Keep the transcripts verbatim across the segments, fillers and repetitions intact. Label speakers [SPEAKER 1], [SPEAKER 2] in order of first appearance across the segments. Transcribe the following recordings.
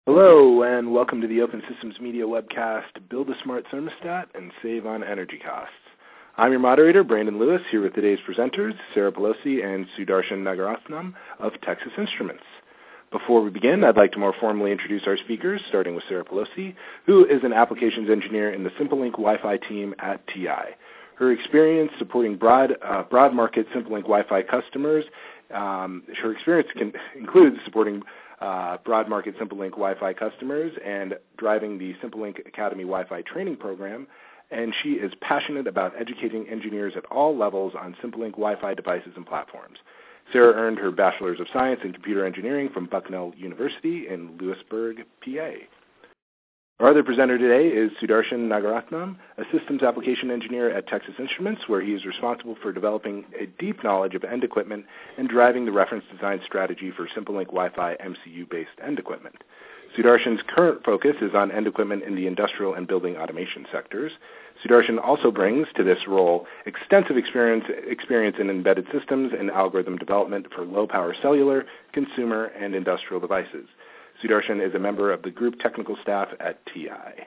[SPEAKER 1] Hello, and welcome to the Open Systems Media webcast, Build a Smart Thermostat and Save on Energy Costs. I'm your moderator, Brandon Lewis, here with today's presenters, Sarah Pelosi and Sudarshan Nagarathnam of Texas Instruments. Before we begin, I'd like to more formally introduce our speakers, starting with Sarah Pelosi, who is an applications engineer in the SimpleLink Wi-Fi team at T I. Her experience supporting broad, uh, broad market SimpleLink Wi-Fi customers, um, her experience can, includes supporting Uh, broad market SimpleLink Wi-Fi customers and driving the SimpleLink Academy Wi-Fi training program, and she is passionate about educating engineers at all levels on SimpleLink Wi-Fi devices and platforms. Sarah earned her Bachelor's of Science in Computer Engineering from Bucknell University in Lewisburg, P A. Our other presenter today is Sudarshan Nagarathnam, a systems application engineer at Texas Instruments, where he is responsible for developing a deep knowledge of end equipment and driving the reference design strategy for SimpleLink Wi-Fi M C U-based end equipment. Sudarshan's current focus is on end equipment in the industrial and building automation sectors. Sudarshan also brings to this role extensive experience, experience in embedded systems and algorithm development for low-power cellular, consumer, and industrial devices. Sudarshan is a member of the group technical staff at T I.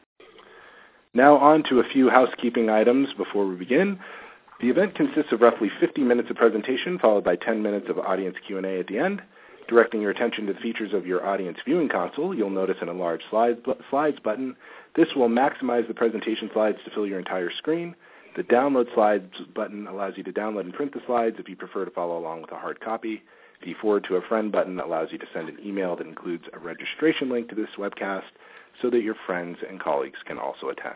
[SPEAKER 1] Now on to a few housekeeping items before we begin. The event consists of roughly fifty minutes of presentation, followed by ten minutes of audience Q and A at the end. Directing your attention to the features of your audience viewing console, you'll notice an enlarged slides, slides button. This will maximize the presentation slides to fill your entire screen. The download slides button allows you to download and print the slides if you prefer to follow along with a hard copy. The forward to a friend button allows you to send an email that includes a registration link to this webcast so that your friends and colleagues can also attend.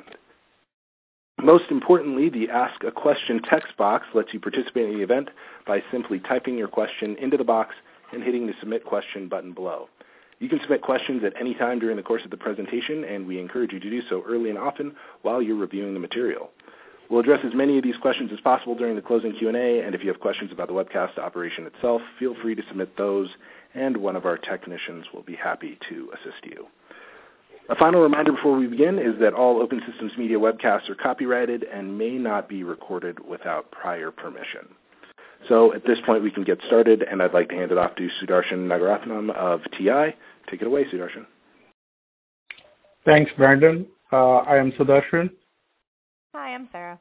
[SPEAKER 1] Most importantly, the Ask a Question text box lets you participate in the event by simply typing your question into the box and hitting the Submit Question button below. You can submit questions at any time during the course of the presentation, and we encourage you to do so early and often while you're reviewing the material. We'll address as many of these questions as possible during the closing Q and A, and if you have questions about the webcast operation itself, feel free to submit those, and one of our technicians will be happy to assist you. A final reminder before we begin is that all Open Systems Media webcasts are copyrighted and may not be recorded without prior permission. So at this point, we can get started, and I'd like to hand it off to Sudarshan Nagarathnam of T I. Take it away, Sudarshan.
[SPEAKER 2] Thanks, Brandon. Uh, I am Sudarshan.
[SPEAKER 3] Hi, I'm Sarah.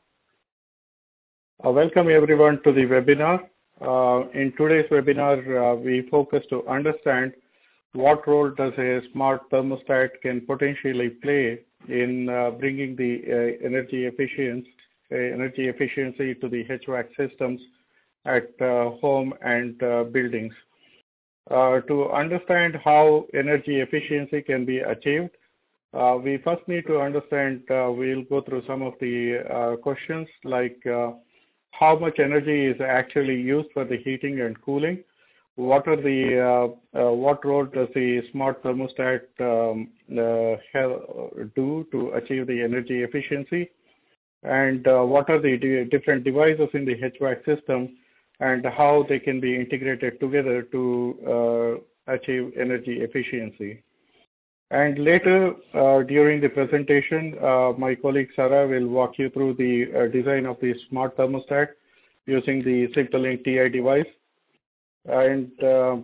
[SPEAKER 2] Uh, welcome everyone to the webinar. Uh, in today's webinar, uh, we focus to understand what role does a smart thermostat can potentially play in uh, bringing the uh, energy efficiency, uh, energy efficiency to the H V A C systems at uh, home and uh, buildings. Uh, to understand how energy efficiency can be achieved, Uh, we first need to understand, uh, we'll go through some of the uh, questions like uh, how much energy is actually used for the heating and cooling, what are the, uh, uh, what role does the smart thermostat um, uh, do to achieve the energy efficiency, and uh, what are the different devices in the H V A C system and how they can be integrated together to uh, achieve energy efficiency. And later, uh, during the presentation, uh, my colleague Sarah will walk you through the uh, design of the smart thermostat using the SimpleLink T I device. And uh,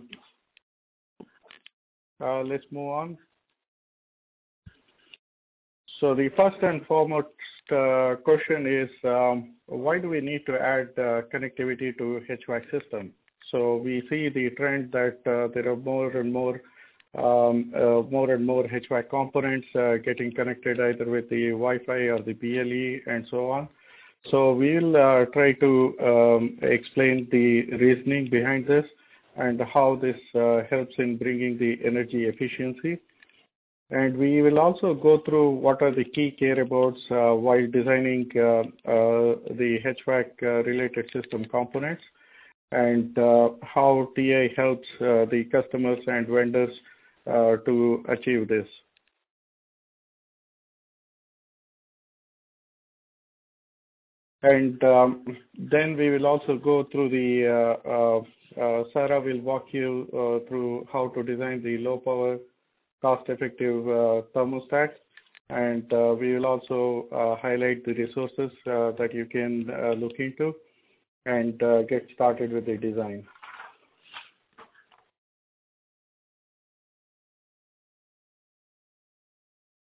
[SPEAKER 2] uh, let's move on. So the first and foremost uh, question is, um, why do we need to add uh, connectivity to H V A C system? So we see the trend that uh, there are more and more Um, uh, more and more H V A C components uh, getting connected either with the Wi-Fi or the B L E and so on. So we'll uh, try to um, explain the reasoning behind this and how this uh, helps in bringing the energy efficiency. And we will also go through what are the key care abouts uh, while designing uh, uh, the H V A C uh, related system components, and uh, how T I helps uh, the customers and vendors Uh, to achieve this. And um, then we will also go through the, uh, uh, uh, Sarah will walk you uh, through how to design the low power, cost effective uh, thermostat. And uh, we will also uh, highlight the resources uh, that you can uh, look into and uh, get started with the design.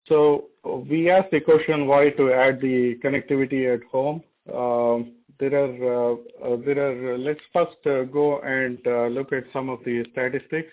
[SPEAKER 2] So we asked the question why to add the connectivity at home. Um, there are, uh, uh, there are. Let's first uh, go and uh, look at some of the statistics.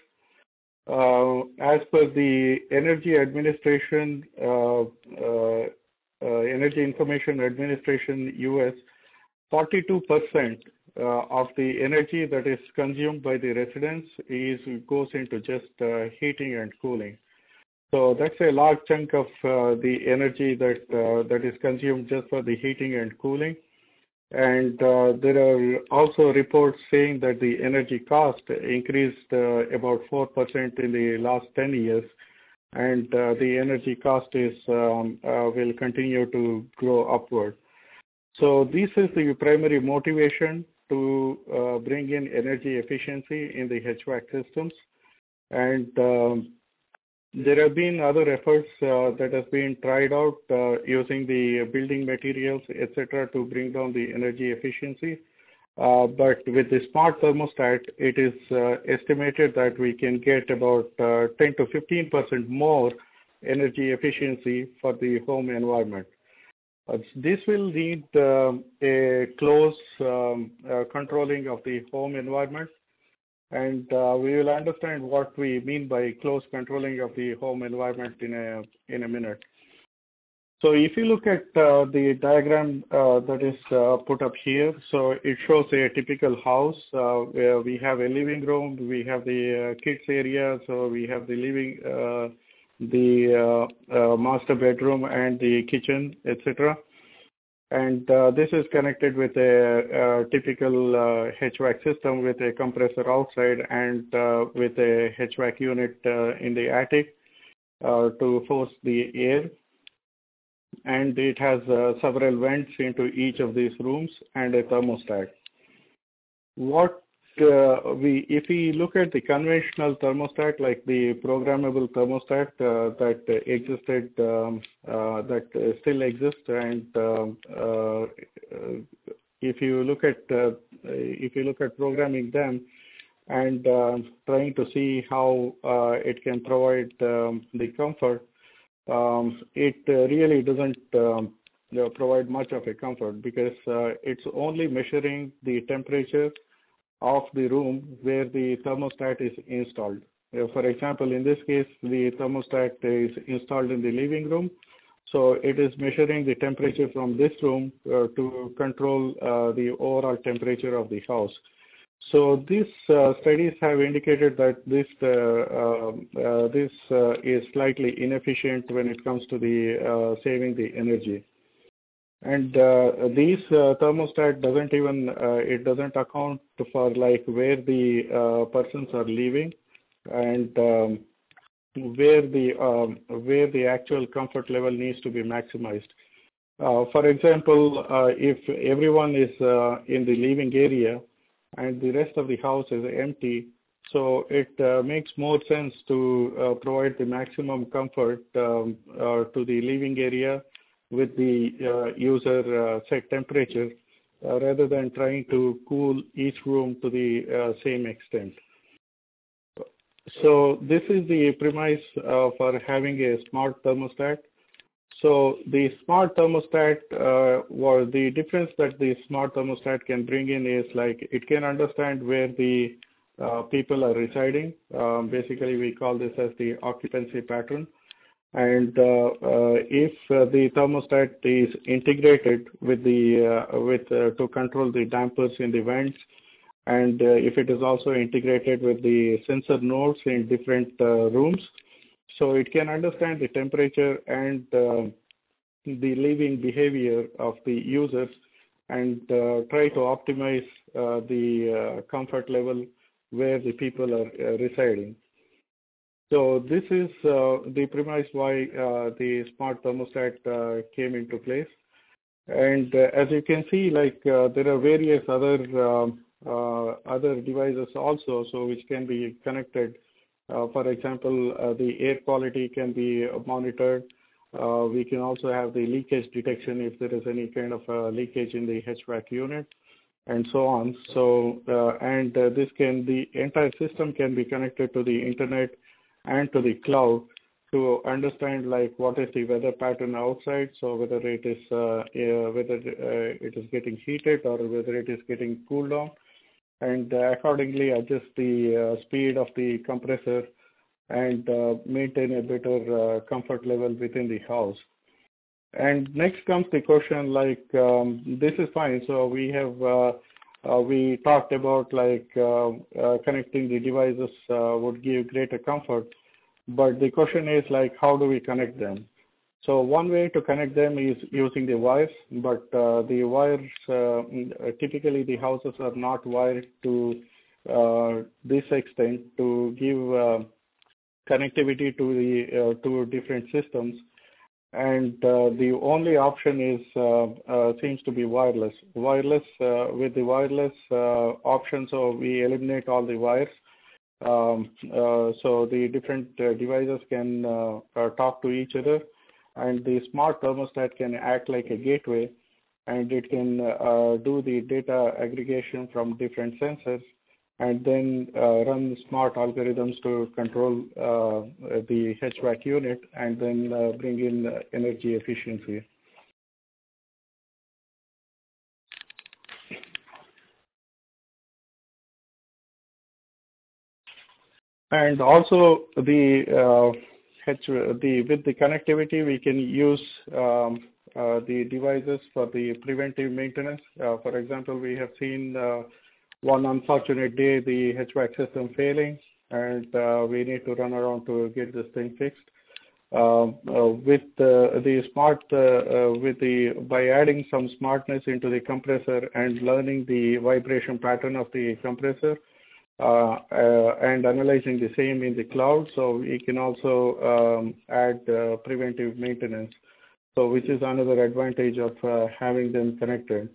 [SPEAKER 2] Uh, as per the Energy Administration, uh, uh, uh, Energy Information Administration U S, forty-two percent uh, of the energy that is consumed by the residents is goes into just uh, heating and cooling. So that's a large chunk of uh, the energy that uh, that is consumed just for the heating and cooling. And uh, there are also reports saying that the energy cost increased uh, about four percent in the last ten years, and uh, the energy cost is um, uh, will continue to grow upward. So this is the primary motivation to uh, bring in energy efficiency in the H V A C systems. And um, there have been other efforts uh, that have been tried out uh, using the building materials, et cetera, to bring down the energy efficiency. Uh, but with the smart thermostat, it is uh, estimated that we can get about uh, ten to fifteen percent more energy efficiency for the home environment. Uh, this will need um, a close um, uh, controlling of the home environment. And uh, we will understand what we mean by close controlling of the home environment in a in a minute. So if you look at uh, the diagram uh, that is uh, put up here, so it shows a typical house uh, where we have a living room, we have the uh, kids area, so we have the living, uh, the uh, uh, master bedroom and the kitchen, et cetera. And uh, this is connected with a, a typical uh, H V A C system with a compressor outside and uh, with a H V A C unit uh, in the attic uh, to force the air. And it has uh, several vents into each of these rooms and a thermostat. What uh, we, if we look at the conventional thermostat, like the programmable thermostat uh, that existed, um, uh, that uh, still exists, and um, uh, if you look at uh, if you look at programming them and uh, trying to see how uh, it can provide um, the comfort, um, it uh, really doesn't um, you know, provide much of a comfort because uh, it's only measuring the temperature of the room where the thermostat is installed. Uh, for example, in this case, the thermostat is installed in the living room. So it is measuring the temperature from this room uh, to control uh, the overall temperature of the house. So these uh, studies have indicated that this uh, uh, uh, this uh, is slightly inefficient when it comes to the uh, saving the energy. And uh, these uh, thermostat doesn't even, uh, it doesn't account for like where the uh, persons are living and um, where the um, where the actual comfort level needs to be maximized. Uh, for example, uh, if everyone is uh, in the living area and the rest of the house is empty, so it uh, makes more sense to uh, provide the maximum comfort um, uh, to the living area with the uh, user uh, set temperature uh, rather than trying to cool each room to the uh, same extent. So this is the premise uh, for having a smart thermostat. So the smart thermostat, uh, or the difference that the smart thermostat can bring in is like it can understand where the uh, people are residing. Um, basically, we call this as the occupancy pattern. And uh, uh, if uh, the thermostat is integrated with the uh, with uh, to control the dampers in the vents, and uh, if it is also integrated with the sensor nodes in different uh, rooms, so it can understand the temperature and uh, the living behavior of the users and uh, try to optimize uh, the uh, comfort level where the people are uh, residing. So this is uh, the premise why uh, the smart thermostat uh, came into place. And uh, as you can see, like uh, there are various other um, uh, other devices also, so which can be connected. Uh, for example, uh, the air quality can be monitored. Uh, we can also have the leakage detection if there is any kind of uh, leakage in the H V A C unit, and so on. So, uh, and uh, this can, the entire system can be connected to the internet and to the cloud. to understand like what is the weather pattern outside, so whether it is uh, uh, whether uh, it is getting heated or whether it is getting cooled down, and uh, accordingly adjust the uh, speed of the compressor and uh, maintain a better uh, comfort level within the house. And next comes the question like, um, this is fine. So we have, uh, uh, we talked about like uh, uh, connecting the devices uh, would give greater comfort. But the question is like, how do we connect them? So one way to connect them is using the wires, but uh, the wires, uh, typically the houses are not wired to uh, this extent to give uh, connectivity to the uh, to different systems. And uh, the only option is uh, uh, seems to be wireless. Wireless uh, with the wireless uh, option, so we eliminate all the wires. Um, uh, so the different uh, devices can uh, uh, talk to each other, and the smart thermostat can act like a gateway, and it can uh, do the data aggregation from different sensors, and then uh, run smart algorithms to control uh, the H V A C unit, and then uh, bring in uh, energy efficiency. And also the uh, H, the with the connectivity, we can use um, uh, the devices for the preventive maintenance. Uh, for example, we have seen uh, one unfortunate day the H V A C system failing, and uh, we need to run around to get this thing fixed. Uh, uh, with uh, the smart, uh, uh, with the by adding some smartness into the compressor and learning the vibration pattern of the compressor. Uh, uh, and analyzing the same in the cloud, so we can also um, add uh, preventive maintenance, so which is another advantage of uh, having them connected.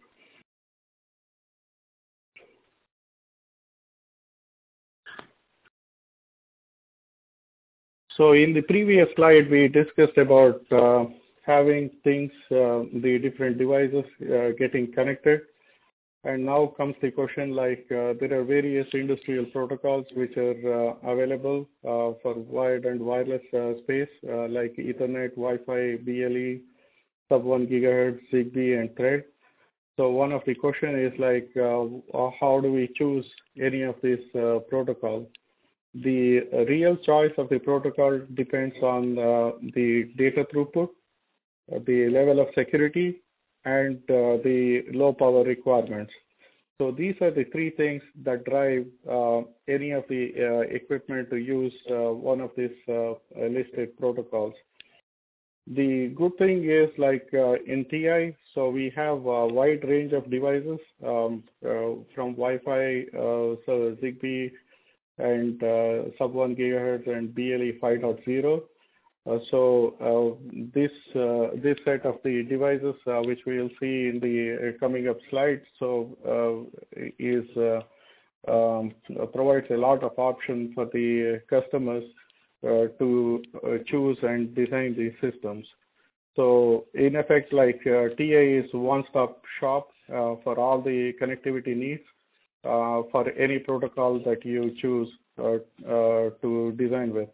[SPEAKER 2] So in the previous slide, we discussed about uh, having things, uh, the different devices uh, getting connected. And now comes the question like uh, there are various industrial protocols which are uh, available uh, for wired and wireless uh, space uh, like Ethernet, Wi-Fi, B L E, sub one gigahertz, Zigbee, and Thread. So one of the question is like uh, how do we choose any of these uh, protocols? The real choice of the protocol depends on uh, the data throughput, uh, the level of security, and uh, the low power requirements. So these are the three things that drive uh, any of the uh, equipment to use uh, one of these uh, listed protocols. The good thing is like uh, in T I, so we have a wide range of devices um, uh, from Wi-Fi, uh, so Zigbee, and uh, sub one gigahertz and B L E five point zero. Uh, so uh, this uh, this set of the devices, uh, which we will see in the uh, coming up slides, so uh, is uh, um, provides a lot of options for the customers uh, to uh, choose and design these systems. So in effect, like uh, T I is one-stop shop uh, for all the connectivity needs uh, for any protocol that you choose uh, uh, to design with.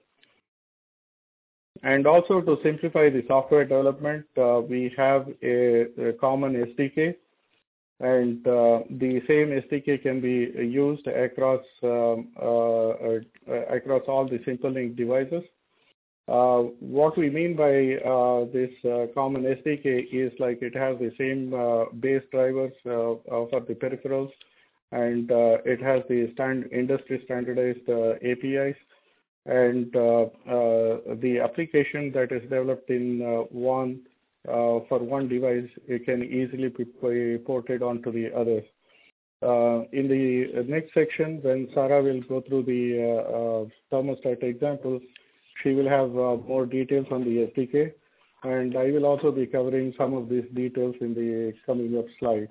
[SPEAKER 2] And also to simplify the software development, uh, we have a, a common S D K, and uh, the same S D K can be used across um, uh, uh, across all the SimpleLink devices. Uh, what we mean by uh, this uh, common S D K is like it has the same uh, base drivers uh, uh, for the peripherals, and uh, it has the stand industry standardized uh, A P Is. And uh, uh, the application that is developed in uh, one uh, for one device, it can easily be ported onto the others. Uh, in the next section, when Sarah will go through the uh, uh, thermostat examples, she will have uh, more details on the S D K, and I will also be covering some of these details in the coming up slides.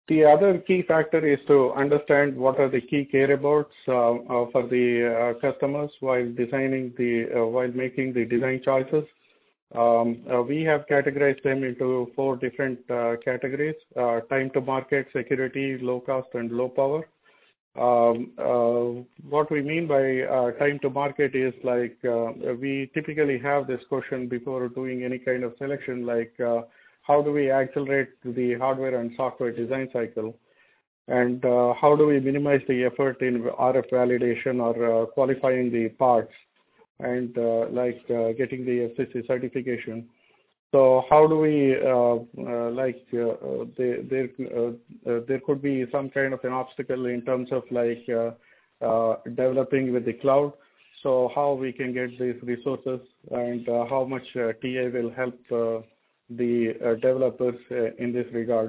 [SPEAKER 2] The other key factor is to understand what are the key care abouts uh, uh, for the uh, customers while designing the uh, while making the design choices. Um, uh, we have categorized them into four different uh, categories: uh, time to market, security, low cost, and low power. Um, uh, what we mean by uh, time to market is like uh, we typically have this question before doing any kind of selection, like uh, how do we accelerate the hardware and software design cycle, and uh, how do we minimize the effort in R F validation or uh, qualifying the parts, and uh, like uh, getting the F C C certification. So how do we uh, uh, like uh, there there uh, uh, there could be some kind of an obstacle in terms of like uh, uh, developing with the cloud. So how we can get these resources, and uh, how much uh, T I will help uh, the uh, developers uh, in this regard.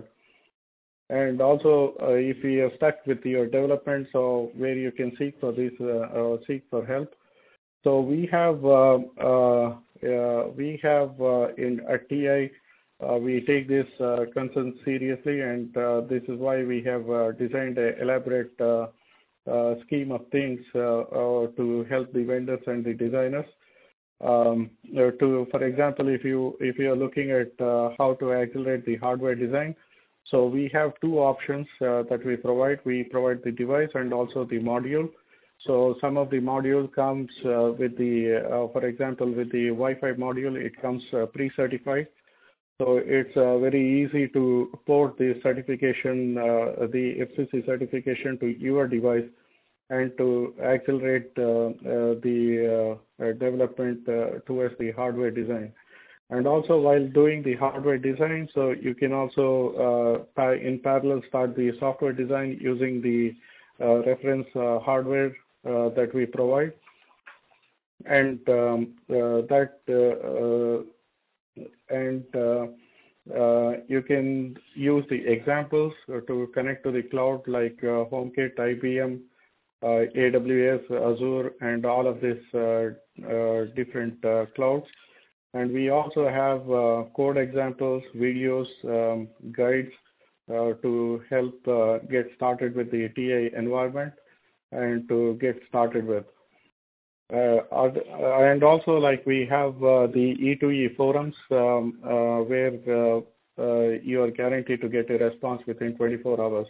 [SPEAKER 2] And also, uh, if you are stuck with your development, so where you can seek for this uh, uh, seek for help. So we have uh, uh, uh, we have uh, in at T I uh, we take this uh, concern seriously, and uh, this is why we have uh, designed an elaborate uh, uh, scheme of things uh, uh, to help the vendors and the designers. Um, uh, to, for example, if you if you are looking at uh, how to accelerate the hardware design, so we have two options uh, that we provide. We provide the device and also the module. So some of the module comes uh, with the, uh, for example, with the Wi-Fi module, it comes uh, pre-certified. So it's uh, very easy to port the certification, uh, the F C C certification to your device, and to accelerate uh, uh, the uh, uh, development uh, towards the hardware design. And also while doing the hardware design, so you can also uh, in parallel start the software design using the uh, reference uh, hardware uh, that we provide. And um, uh, that uh, uh, and uh, uh, you can use the examples uh, to connect to the cloud like uh, HomeKit, I B M, uh, A W S, Azure, and all of these uh, uh, different uh, clouds. And we also have uh, code examples, videos, um, guides uh, to help uh, get started with the T I environment and to get started with. Uh, and also, like we have uh, the E two E forums um, uh, where uh, uh, you are guaranteed to get a response within twenty-four hours.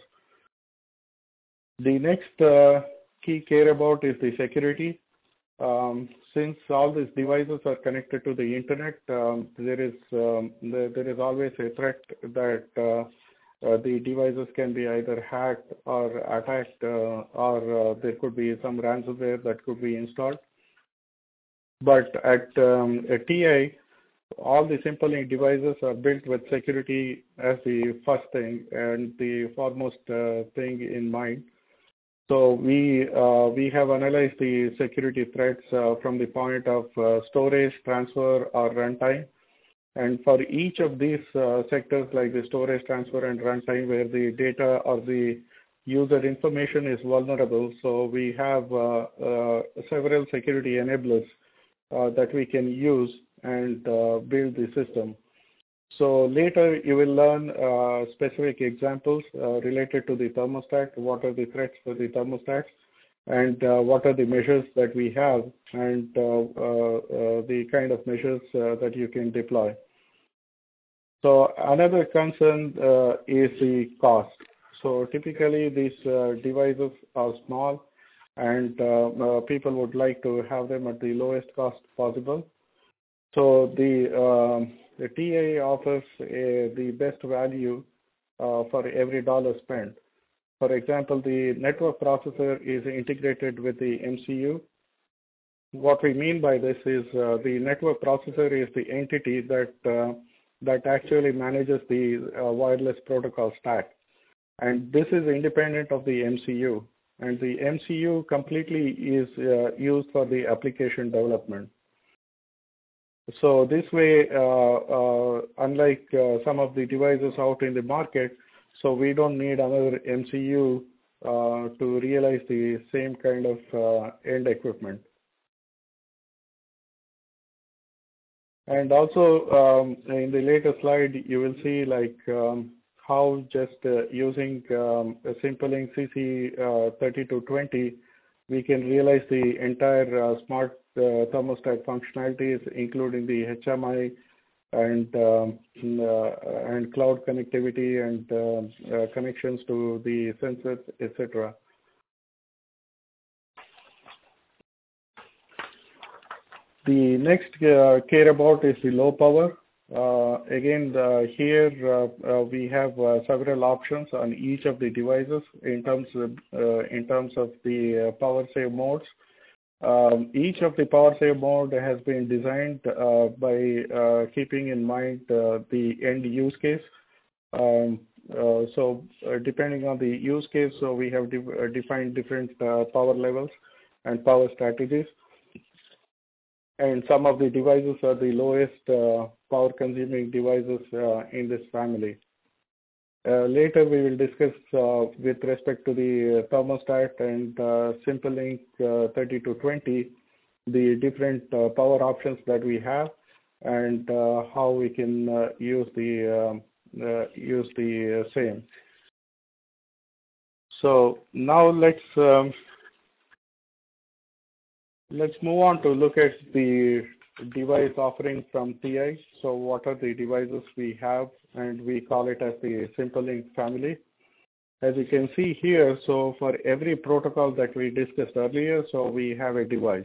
[SPEAKER 2] The next uh, key care about is the security. Um, since all these devices are connected to the internet, um, there is um, there, there is always a threat that uh, uh, the devices can be either hacked or attacked, uh, or uh, there could be some ransomware that could be installed. But at, um, at T I, all the SimpleLink devices are built with security as the first thing and the foremost uh, thing in mind. So we uh, we have analyzed the security threats uh, from the point of uh, storage, transfer, or runtime. And for each of these uh, sectors, like the storage, transfer, and runtime, where the data or the user information is vulnerable, so we have uh, uh, several security enablers uh, that we can use and uh, build the system. So later you will learn uh, specific examples uh, related to the thermostat, what are the threats for the thermostats, and uh, what are the measures that we have, and uh, uh, uh, the kind of measures uh, that you can deploy. So another concern uh, is the cost. So typically these uh, devices are small, and uh, uh, people would like to have them at the lowest cost possible. So the um, The T I offers a, the best value uh, for every dollar spent. For example, the network processor is integrated with the M C U. What we mean by this is uh, the network processor is the entity that uh, that actually manages the uh, wireless protocol stack, and this is independent of the M C U. And the M C U completely is uh, used for the application development. So this way, uh, uh, unlike uh, some of the devices out in the market, so we don't need another M C U uh, to realize the same kind of uh, end equipment. And also, um, in the later slide, you will see like um, how just uh, using um, a Simplink C C uh, thirty-two twenty, we can realize the entire uh, smart uh, thermostat functionalities, including the H M I and um, uh, and cloud connectivity and uh, uh, connections to the sensors, et cetera. The next uh, care about is the low power. Uh, again, the, here uh, uh, we have uh, several options on each of the devices in terms of uh, in terms of the uh, power save modes. Um, each of the power save mode has been designed uh, by uh, keeping in mind uh, the end use case. Um, uh, so uh, depending on the use case, so we have de uh, defined different uh, power levels and power strategies. And some of the devices are the lowest uh, power consuming devices uh, in this family. Uh, later we will discuss uh, with respect to the thermostat and uh, Simplink uh, thirty-two twenty, the different uh, power options that we have and uh, how we can uh, use the uh, uh, use the uh, same. So now let's um, let's move on to look at the device offering from T I. So what are the devices we have, and we call it as the Simplink family. As you can see here, so for every protocol that we discussed earlier, so we have a device.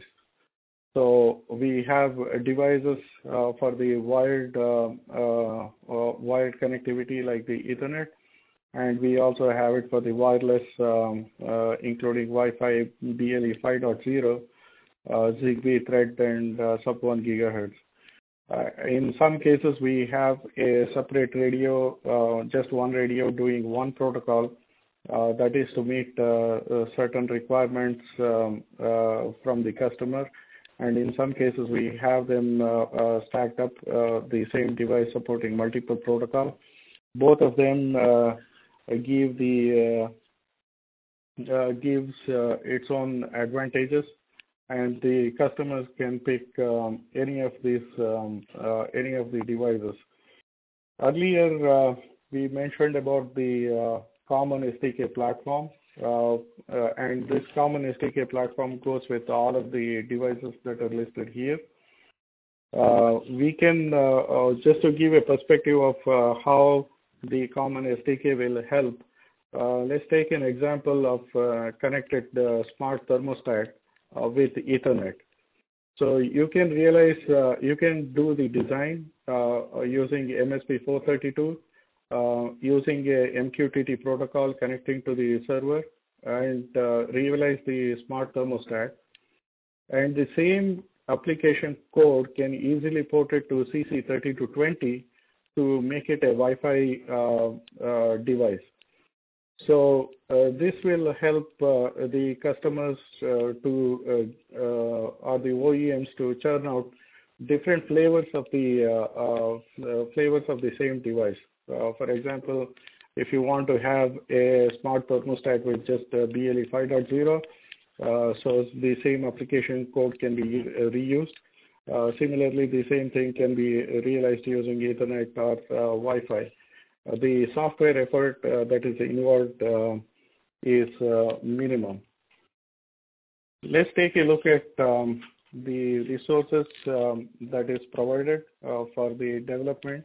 [SPEAKER 2] So we have devices uh, for the wired uh, uh, uh, wired connectivity like the Ethernet, and we also have it for the wireless, um, uh, including Wi-Fi, B L E five point zero, uh, Zigbee, Thread, and uh, sub one gigahertz. Uh, in some cases, we have a separate radio, uh, just one radio doing one protocol. Uh, that is to meet uh, uh, certain requirements um, uh, from the customer. And in some cases, we have them uh, uh, stacked up, uh, the same device supporting multiple protocols. Both of them uh, give the uh, uh, gives uh, its own advantages, and the customers can pick um, any of these um, uh, any of the devices. Earlier, uh, we mentioned about the uh, common S D K platform, uh, uh, and this common S D K platform goes with all of the devices that are listed here. Uh, we can, uh, uh, just to give a perspective of uh, how the common S D K will help, uh, let's take an example of uh, connected uh, smart thermostat uh, with Ethernet. So you can realize, uh, you can do the design uh, using M S P four thirty-two, uh, using a M Q T T protocol connecting to the server, and uh, realize the smart thermostat. And the same application code can easily port it to C C thirty-two twenty to make it a Wi-Fi uh, uh, device. So uh, this will help uh, the customers uh, to uh, uh, or the O E Ms to churn out different flavors of the uh, uh, flavors of the same device. Uh, for example, if you want to have a smart thermostat with just uh, B L E five point zero, uh, so the same application code can be uh, reused. Uh, similarly, the same thing can be realized using Ethernet or uh, Wi-Fi. Uh, the software effort uh, that is involved uh, is uh, minimum. Let's take a look at um, the resources um, that is provided uh, for the development.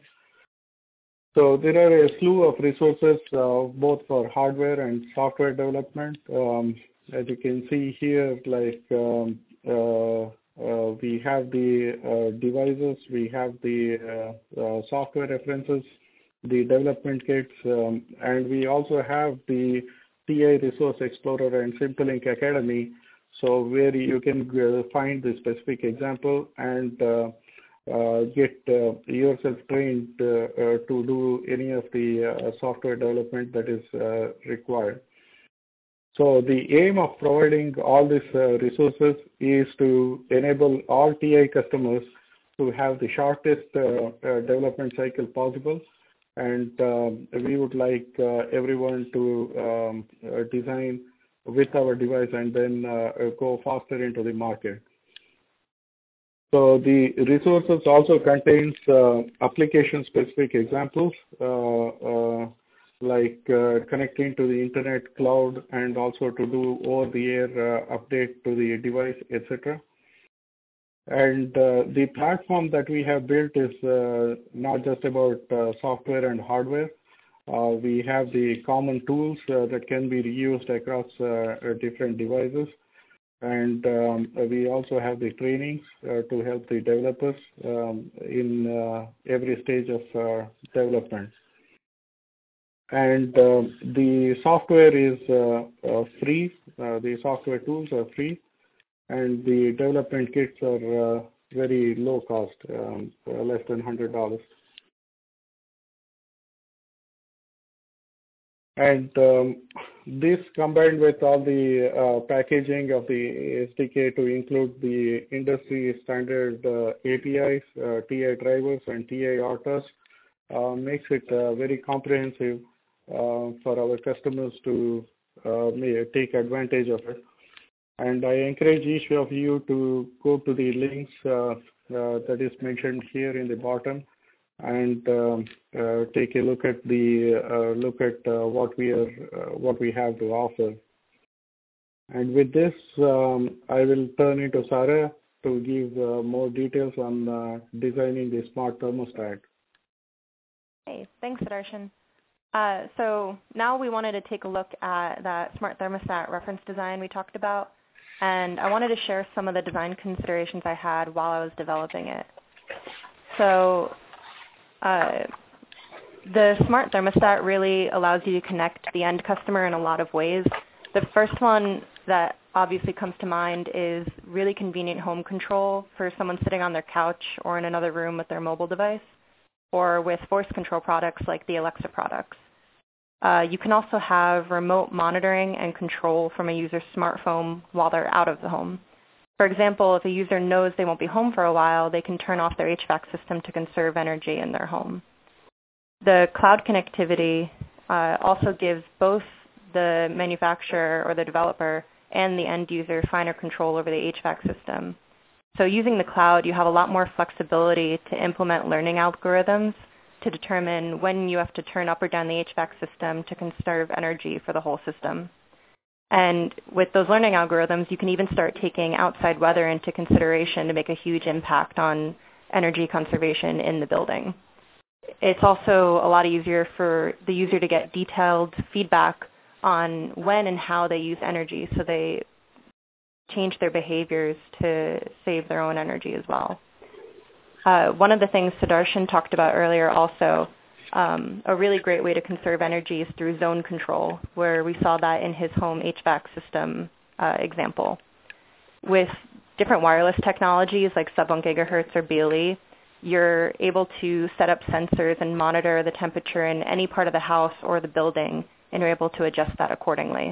[SPEAKER 2] So there are a slew of resources uh, both for hardware and software development. Um, as you can see here, like um, uh, uh, we have the uh, devices, we have the uh, uh, software references, the development kits, um, and we also have the T I Resource Explorer and Simplink Academy, so where you can uh, find the specific example and uh, uh, get uh, yourself trained uh, uh, to do any of the uh, software development that is uh, required. So the aim of providing all these uh, resources is to enable all T I customers to have the shortest uh, uh, development cycle possible. And um, we would like uh, everyone to um, uh, design with our device and then uh, go faster into the market. So the resources also contains uh, application-specific examples. Uh, uh, like uh, connecting to the internet, cloud, and also to do over-the-air uh, update to the device, et cetera. And uh, the platform that we have built is uh, not just about uh, software and hardware. Uh, we have the common tools uh, that can be reused across uh, different devices. And um, we also have the trainings uh, to help the developers um, in uh, every stage of uh, development. And uh, the software is uh, uh, free. Uh, the software tools are free. And the development kits are uh, very low cost, um, uh, less than one hundred dollars. And um, this combined with all the uh, packaging of the S D K to include the industry standard uh, A P Is, uh, T I drivers, and T I autos uh, makes it uh, very comprehensive uh, for our customers to uh, may take advantage of it. And I encourage each of you to go to the links uh, uh, that is mentioned here in the bottom and um, uh, take a look at the uh, look at uh, what we are uh, what we have to offer. And with this, um, I will turn it to Sarah to give uh, more details on uh, designing the smart thermostat.
[SPEAKER 3] Hey, thanks, Sudarshan. Uh, so now we wanted to take a look at that smart thermostat reference design we talked about. And I wanted to share some of the design considerations I had while I was developing it. So uh, the smart thermostat really allows you to connect the end customer in a lot of ways. The first one that obviously comes to mind is really convenient home control for someone sitting on their couch or in another room with their mobile device, or with voice control products like the Alexa products. Uh, you can also have remote monitoring and control from a user's smartphone while they're out of the home. For example, if a user knows they won't be home for a while, they can turn off their H V A C system to conserve energy in their home. The cloud connectivity uh, also gives both the manufacturer or the developer and the end user finer control over the H V A C system. So using the cloud, you have a lot more flexibility to implement learning algorithms to determine when you have to turn up or down the H V A C system to conserve energy for the whole system. And with those learning algorithms, you can even start taking outside weather into consideration to make a huge impact on energy conservation in the building. It's also a lot easier for the user to get detailed feedback on when and how they use energy, so they change their behaviors to save their own energy as well. Uh, one of the things Sudarshan talked about earlier also, um, a really great way to conserve energy is through zone control, where we saw that in his home H V A C system uh, example. With different wireless technologies like sub one gigahertz or B L E, you're able to set up sensors and monitor the temperature in any part of the house or the building, and you're able to adjust that accordingly.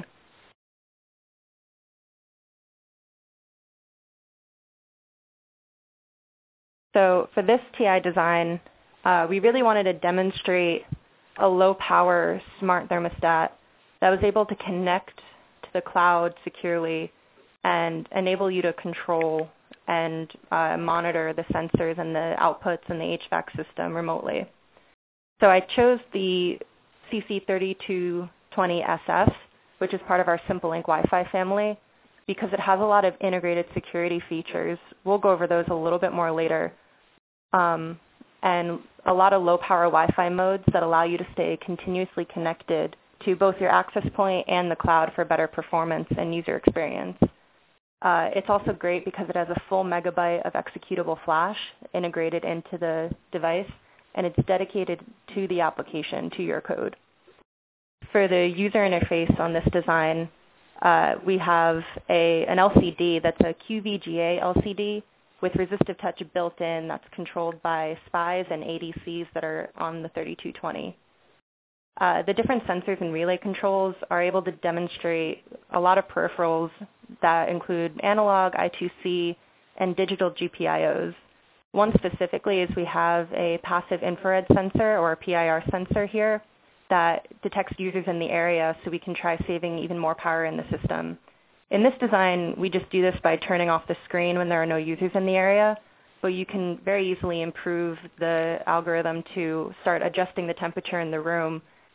[SPEAKER 3] So for this T I design, uh, we really wanted to demonstrate a low-power smart thermostat that was able to connect to the cloud securely and enable you to control and uh, monitor the sensors and the outputs in the H V A C system remotely. So I chose the C C thirty-two twenty S F, which is part of our SimpleLink Wi-Fi family, because it has a lot of integrated security features. We'll go over those a little bit more later. Um, and a lot of low-power Wi-Fi modes that allow you to stay continuously connected to both your access point and the cloud for better performance and user experience. Uh, it's also great because it has a full megabyte of executable flash integrated into the device, and it's dedicated to the application, to your code. For the user interface on this design, uh, we have a, an L C D that's a Q V G A L C D with resistive touch built in that's controlled by S P Is and A D Cs that are on the thirty-two twenty. Uh, the different sensors and relay controls are able to demonstrate a lot of peripherals that include analog, I two C, and digital G P I Os. One specifically is we have a passive infrared sensor, or a P I R sensor here, that detects users in the area so we can try saving even more power in the system. In this design, we just do this by turning off the screen when there are no users in the area, but you can very easily improve the algorithm to start adjusting the temperature in the room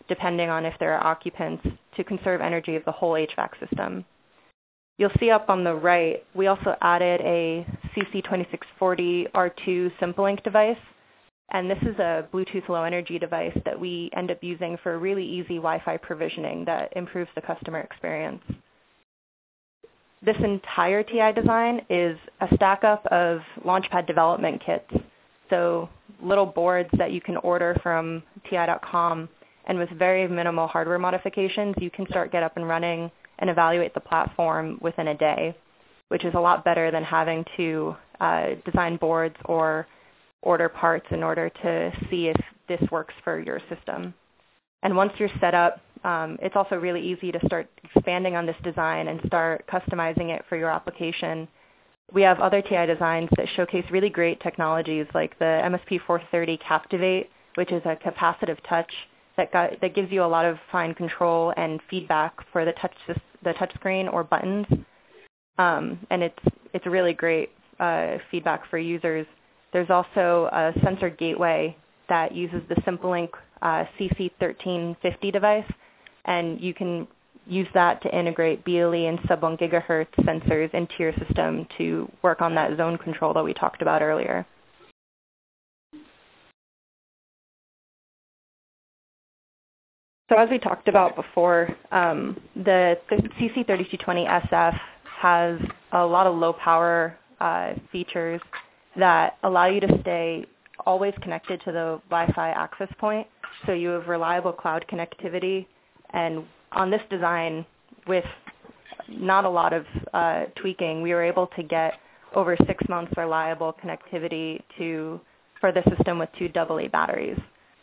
[SPEAKER 3] depending on if there are occupants, to conserve energy of the whole H V A C system. You'll see up on the right, we also added a C C twenty-six forty R two SimpleLink device. And this is a Bluetooth low energy device that we end up using for really easy Wi-Fi provisioning that improves the customer experience. This entire T I design is a stack up of Launchpad development kits. So little boards that you can order from T I dot com, and with very minimal hardware modifications, you can start get up and running and evaluate the platform within a day, which is a lot better than having to uh, design boards or order parts in order to see if this works for your system. And once you're set up, um, it's also really easy to start expanding on this design and start customizing it for your application. We have other T I designs that showcase really great technologies like the M S P four thirty Captivate, which is a capacitive touch that, got, that gives you a lot of fine control and feedback for the touch, the touch screen or buttons. Um, and it's, it's really great uh, feedback for users. There's also a sensor gateway that uses the SimpleLink uh, C C thirteen fifty device, and you can use that to integrate B L E and sub one gigahertz sensors into your system to work on that zone control that we talked about earlier. So as we talked about before, um, the C C thirty-two twenty S F has a lot of low power uh, features that allow you to stay always connected to the Wi-Fi access point, so you have reliable cloud connectivity. And on this design, with not a lot of uh, tweaking, we were able to get over six months reliable connectivity to for the system with two double A batteries.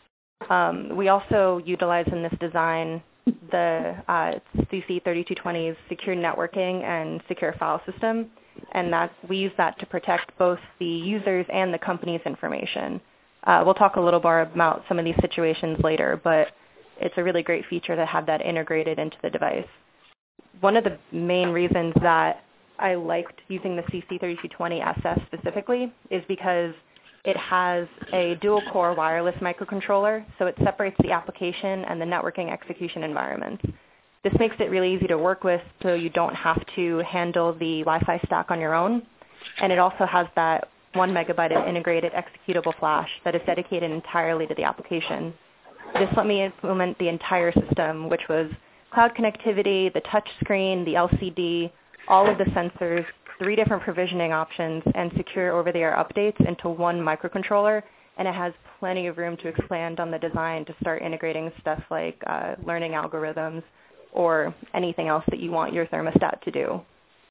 [SPEAKER 3] Um, we also utilize in this design the uh, C C thirty-two twenty's secure networking and secure file system, and that we use that to protect both the users and the company's information. Uh, we'll talk a little more about some of these situations later, but it's a really great feature to have that integrated into the device. One of the main reasons that I liked using the C C thirty-two twenty S F specifically is because it has a dual-core wireless microcontroller, so it separates the application and the networking execution environment. This makes it really easy to work with, so you don't have to handle the Wi-Fi stack on your own. And it also has that one megabyte of integrated executable flash that is dedicated entirely to the application. This let me implement the entire system, which was cloud connectivity, the touch screen, the L C D, all of the sensors, three different provisioning options, and secure over-the-air updates into one microcontroller. And it has plenty of room to expand on the design to start integrating stuff like uh, learning algorithms or anything else that you want your thermostat to do.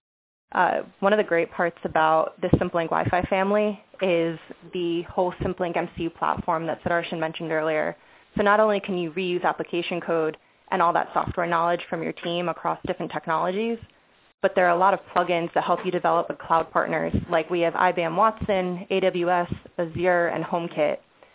[SPEAKER 3] Uh, one of the great parts about the SimpleLink Wi-Fi family is the whole SimpleLink M C U platform that Sudarshan mentioned earlier. So not only can you reuse application code and all that software knowledge from your team across different technologies, but there are a lot of plugins that help you develop with cloud partners. Like we have I B M Watson, A W S, Azure, and HomeKit.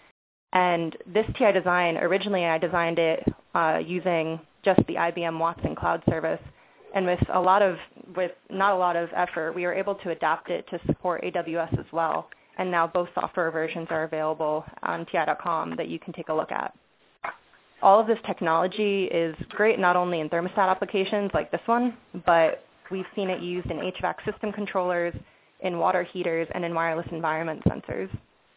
[SPEAKER 3] And this T I design, originally I designed it uh, using just the I B M Watson cloud service. And with a lot of, with not a lot of effort, we were able to adapt it to support A W S as well. And now both software versions are available on T I dot com that you can take a look at. All of this technology is great not only in thermostat applications like this one, but we've seen it used in H V A C system controllers, in water heaters, and in wireless environment sensors.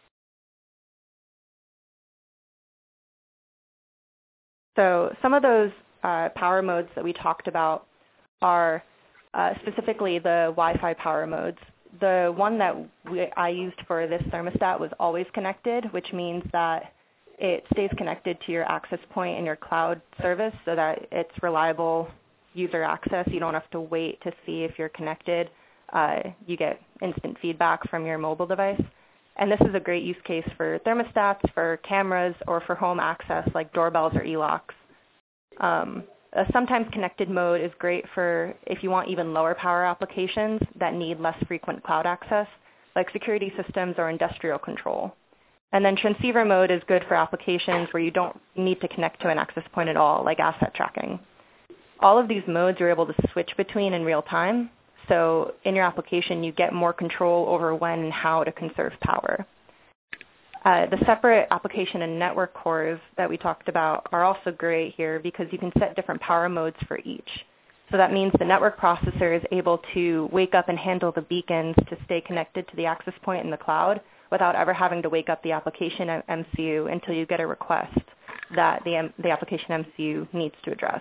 [SPEAKER 3] So some of those uh, power modes that we talked about are uh, specifically the Wi-Fi power modes. The one that we, I used for this thermostat was always connected, which means that it stays connected to your access point in your cloud service so that it's reliable user access. You don't have to wait to see if you're connected. Uh, you get instant feedback from your mobile device. And this is a great use case for thermostats, for cameras, or for home access like doorbells or e-locks. Um, a sometimes connected mode is great for if you want even lower power applications that need less frequent cloud access, like security systems or industrial control. And then transceiver mode is good for applications where you don't need to connect to an access point at all, like asset tracking. All of these modes you're able to switch between in real time. So in your application, you get more control over when and how to conserve power. Uh, the separate application and network cores that we talked about are also great here because you can set different power modes for each. So that means the network processor is able to wake up and handle the beacons to stay connected to the access point in the cloud without ever having to wake up the application M C U until you get a request that the, M the application M C U needs to address.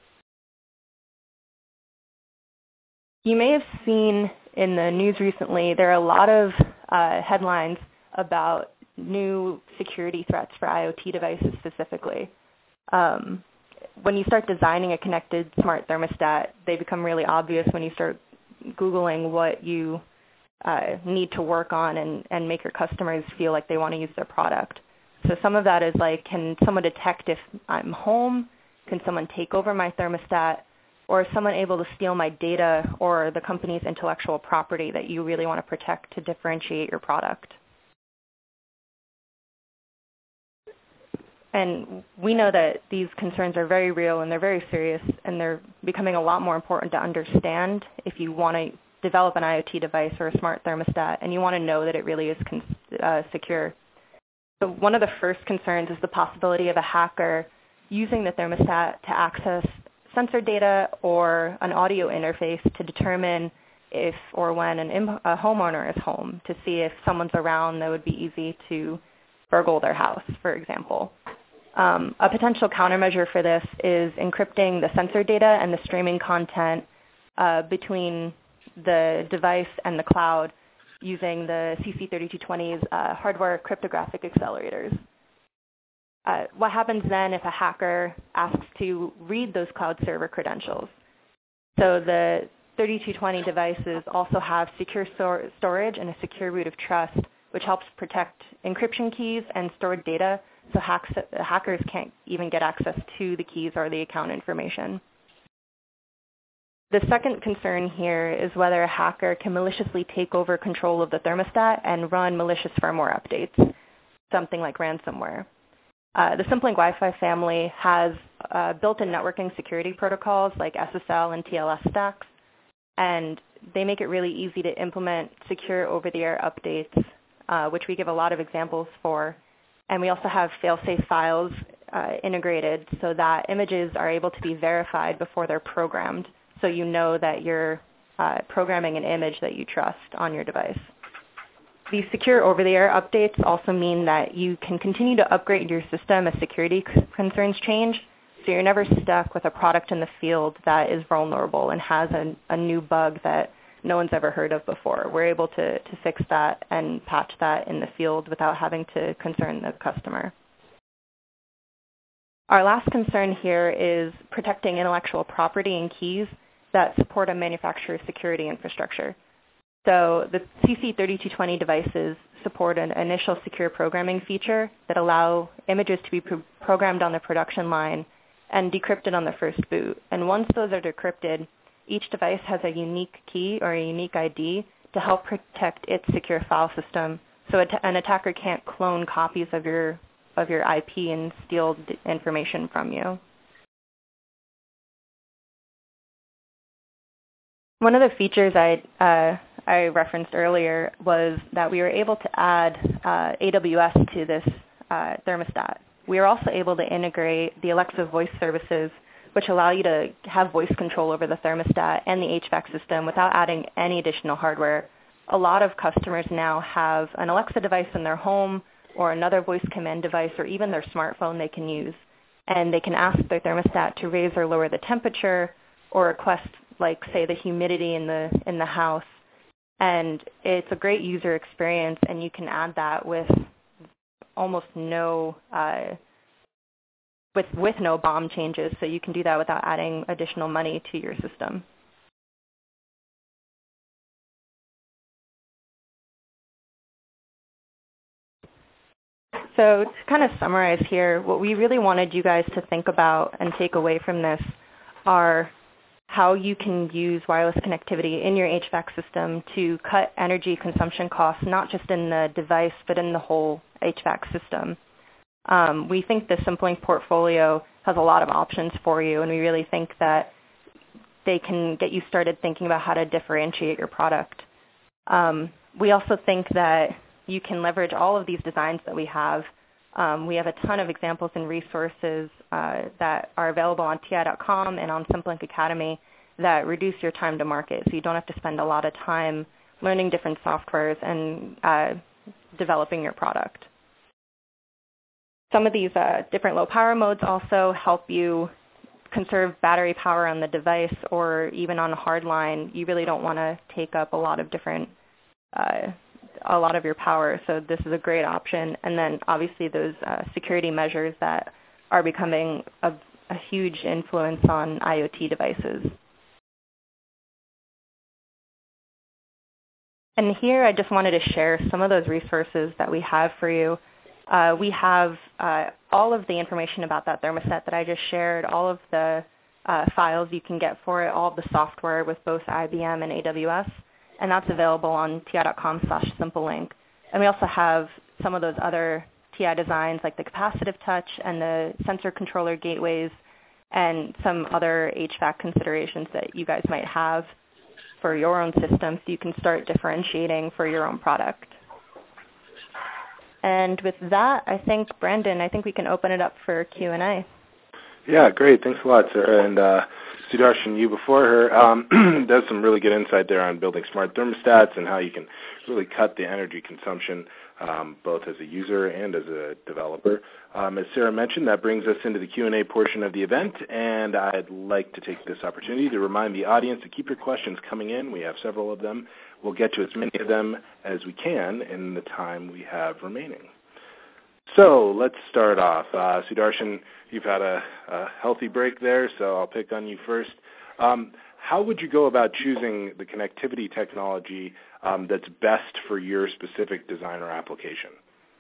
[SPEAKER 3] You may have seen in the news recently, there are a lot of uh, headlines about new security threats for IoT devices specifically. Um, when you start designing a connected smart thermostat, they become really obvious when you start Googling what you uh, need to work on and, and make your customers feel like they want to use their product. So some of that is like, can someone detect if I'm home? Can someone take over my thermostat? Or is someone able to steal my data or the company's intellectual property that you really want to protect to differentiate your product? And we know that these concerns are very real and they're very serious, and they're becoming a lot more important to understand if you want to develop an IoT device or a smart thermostat and you want to know that it really is uh, secure. So one of the first concerns is the possibility of a hacker using the thermostat to access sensor data or an audio interface to determine if or when an a homeowner is home, to see if someone's around that would be easy to burgle their house, for example. Um, a potential countermeasure for this is encrypting the sensor data and the streaming content uh, between the device and the cloud using the C C thirty-two twenty's uh, hardware cryptographic accelerators. Uh, what happens then if a hacker asks to read those cloud server credentials? So the thirty-two twenty devices also have secure stor storage and a secure root of trust, which helps protect encryption keys and stored data, so hacks, hackers can't even get access to the keys or the account information. The second concern here is whether a hacker can maliciously take over control of the thermostat and run malicious firmware updates, something like ransomware. Uh, the SimpLink Wi-Fi family has uh, built-in networking security protocols like S S L and T L S stacks, and they make it really easy to implement secure over-the-air updates, uh, which we give a lot of examples for. And we also have fail-safe files uh, integrated so that images are able to be verified before they're programmed, so you know that you're uh, programming an image that you trust on your device. These secure over-the-air updates also mean that you can continue to upgrade your system as security concerns change, so you're never stuck with a product in the field that is vulnerable and has a, a new bug that no one's ever heard of before. We're able to, to fix that and patch that in the field without having to concern the customer. Our last concern here is protecting intellectual property and keys that support a manufacturer's security infrastructure. So the C C thirty-two twenty devices support an initial secure programming feature that allow images to be pro programmed on the production line and decrypted on the first boot. And once those are decrypted, each device has a unique key or a unique I D to help protect its secure file system, so an attacker can't clone copies of your, of your I P and steal information from you. One of the features I, uh, I referenced earlier was that we were able to add uh, A W S to this uh, thermostat. We are also able to integrate the Alexa voice services, which allow you to have voice control over the thermostat and the H V A C system without adding any additional hardware. A lot of customers now have an Alexa device in their home or another voice command device or even their smartphone they can use. And they can ask their thermostat to raise or lower the temperature or request, like, say, the humidity in the, in the house. And it's a great user experience, and you can add that with almost no uh, with, with no B O M changes, so you can do that without adding additional money to your system. So to kind of summarize here, what we really wanted you guys to think about and take away from this are how you can use wireless connectivity in your H V A C system to cut energy consumption costs, not just in the device, but in the whole H V A C system. Um, we think the SimpLink portfolio has a lot of options for you, and we really think that they can get you started thinking about how to differentiate your product. Um, we also think that you can leverage all of these designs that we have. Um, we have a ton of examples and resources uh, that are available on T I dot com and on SimpleLink Academy that reduce your time to market, so you don't have to spend a lot of time learning different softwares and uh, developing your product. Some of these uh, different low power modes also help you conserve battery power on the device, or even on a hard line, you really don't want to take up a lot of different, uh, a lot of your power. So this is a great option. And then obviously those uh, security measures that are becoming a, a huge influence on IoT devices. And here I just wanted to share some of those resources that we have for you. Uh, we have uh, all of the information about that thermostat that I just shared, all of the uh, files you can get for it, all of the software with both I B M and A W S, and that's available on T I dot com slash SimpleLink. And we also have some of those other T I designs like the capacitive touch and the sensor controller gateways and some other H V A C considerations that you guys might have for your own system, so you can start differentiating for your own product. And with that, I think, Brandon, I think we can open it up for Q and A.
[SPEAKER 1] Yeah, great. Thanks a lot, Sarah. And uh, Sudarshan, you before her, um, does some really good insight there on building smart thermostats and how you can really cut the energy consumption um, both as a user and as a developer. Um, as Sarah mentioned, that brings us into the Q and A portion of the event, and I'd like to take this opportunity to remind the audience to keep your questions coming in. We have several of them. We'll get to as many of them as we can in the time we have remaining. So let's start off. Uh, Sudarshan, you've had a, a healthy break there, so I'll pick on you first. Um, how would you go about choosing the connectivity technology um, that's best for your specific design or application?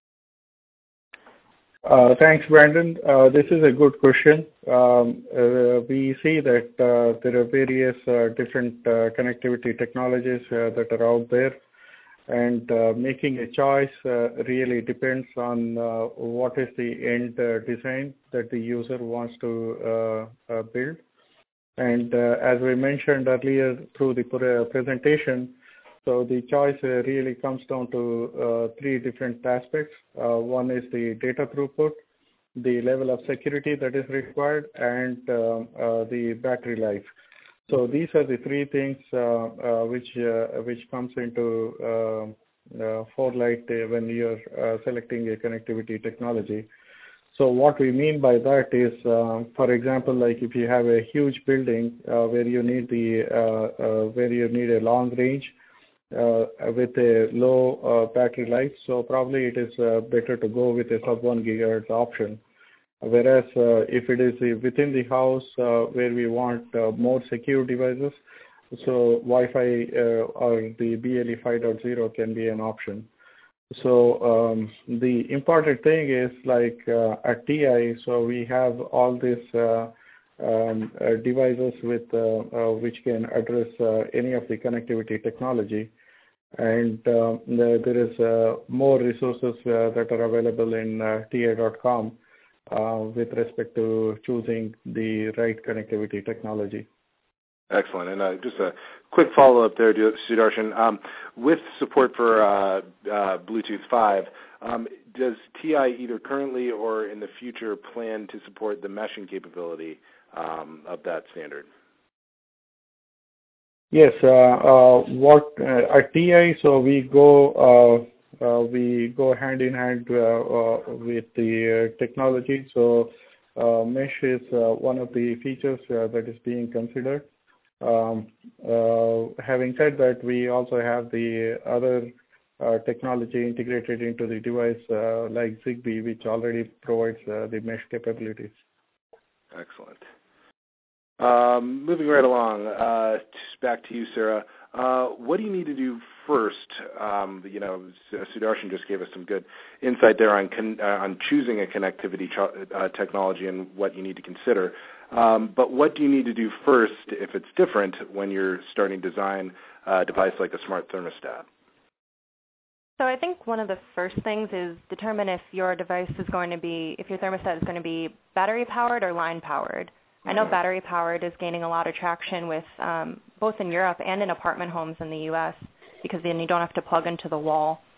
[SPEAKER 2] Uh, thanks, Brandon. Uh, this is a good question. Um, uh, we see that uh, there are various uh, different uh, connectivity technologies uh, that are out there, and uh, making a choice uh, really depends on uh, what is the end uh, design that the user wants to uh, uh, build. And uh, as we mentioned earlier through the pre- presentation, so the choice uh, really comes down to uh, three different aspects. Uh, one is the data throughput, the level of security that is required, and uh, uh, the battery life. So these are the three things uh, uh, which uh, which comes into uh, uh, forelight when you're uh, selecting a connectivity technology. So what we mean by that is, uh, for example, like if you have a huge building uh, where you need the uh, uh, where you need a long range uh, with a low uh, battery life, so probably it is uh, better to go with a sub one gigahertz option. Whereas uh, if it is within the house uh, where we want uh, more secure devices, so Wi-Fi uh, or the B L E five point oh can be an option. So um, the important thing is like uh, at T I, so we have all these uh, um, uh, devices with uh, uh, which can address uh, any of the connectivity technology. And uh, there is uh, more resources uh, that are available in uh, T I dot com. Uh, with respect to choosing the right connectivity technology.
[SPEAKER 1] Excellent. And uh, just a quick follow-up there, Sudarshan. Um, with support for uh, uh, Bluetooth five, um, does T I either currently or in the future plan to support the meshing capability um, of that standard?
[SPEAKER 2] Yes. Uh, uh, what uh, at T I, so we go uh, Uh, we go hand in hand uh, uh, with the uh, technology. So uh, mesh is uh, one of the features uh, that is being considered. Um, uh, having said that, we also have the other uh, technology integrated into the device uh, like Zigbee, which already provides uh, the mesh capabilities.
[SPEAKER 1] Excellent. Um, moving right along, uh, back to you, Sarah. Uh, what do you need to do first? Um, you know, Sudarshan just gave us some good insight there on con- uh, on choosing a connectivity ch- uh, technology and what you need to consider. Um, but what do you need to do first if it's different when you're starting to design a device like a smart thermostat?
[SPEAKER 3] So I think one of the first things is determine if your device is going to be, if your thermostat is going to be battery powered or line powered. I know battery powered is gaining a lot of traction with um, both in Europe and in apartment homes in the U S because then you don't have to plug into the wall.